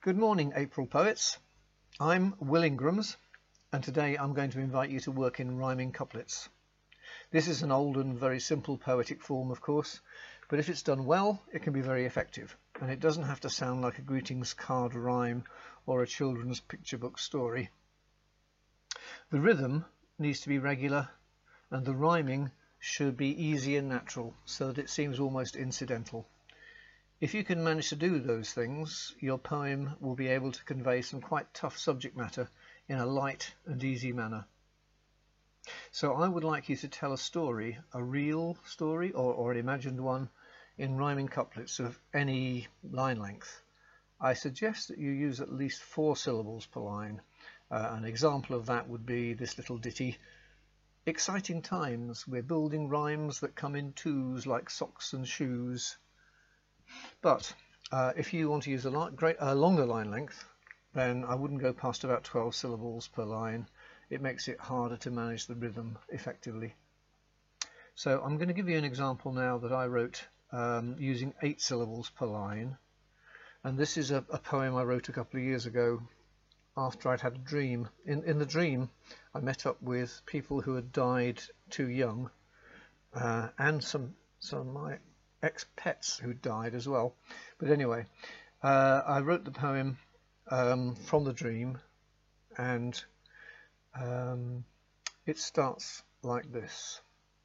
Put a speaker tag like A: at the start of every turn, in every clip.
A: Good morning, April poets. I'm Will Ingrams, and today I'm going to invite you to work in rhyming couplets. This is an old and very simple poetic form, of course, but if it's done well, it can be very effective, and it doesn't have to sound like a greetings card rhyme or a children's picture book story. The rhythm needs to be regular, and the rhyming should be easy and natural, so that it seems almost incidental. If you can manage to do those things, your poem will be able to convey some quite tough subject matter in a light and easy manner. So I would like you to tell a story, a real story or an imagined one, in rhyming couplets of any line length. I suggest that you use at least 4 syllables per line. An example of that would be this little ditty: exciting times, we're building rhymes that come in twos like socks and shoes. But if you want to use a longer line length, then I wouldn't go past about 12 syllables per line. It makes it harder to manage the rhythm effectively. So I'm going to give you an example now that I wrote using 8 syllables per line. And this is a poem I wrote a couple of years ago after I'd had a dream. In the dream, I met up with people who had died too young, and some of my ex-pets who died as well. But anyway, I wrote the poem from the dream, and it starts like this.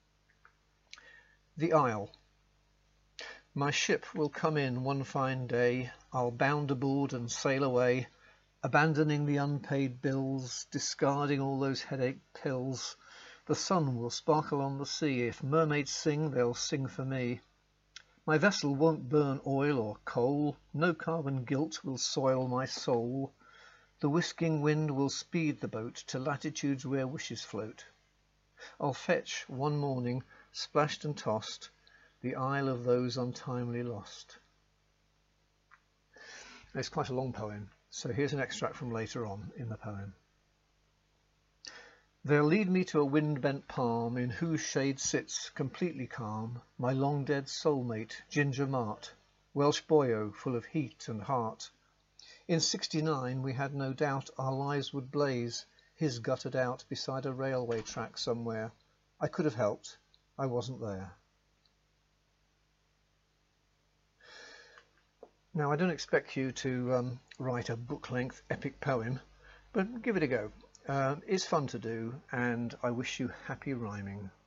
A: The Isle. My ship will come in one fine day, I'll bound aboard and sail away, abandoning the unpaid bills, discarding all those headache pills. The sun will sparkle on the sea, if mermaids sing, they'll sing for me. My vessel won't burn oil or coal, no carbon gilt will soil my soul. The whisking wind will speed the boat to latitudes where wishes float. I'll fetch one morning, splashed and tossed, the isle of those untimely lost. It's quite a long poem, so here's an extract from later on in the poem. They'll lead me to a wind-bent palm, in whose shade sits, completely calm, my long-dead soulmate, Ginger Mart, Welsh boyo, full of heat and heart. In '69 we had no doubt our lives would blaze, his guttered out beside a railway track somewhere. I could have helped, I wasn't there. Now, I don't expect you to write a book-length epic poem, but give it a go. It's fun to do, and I wish you happy rhyming.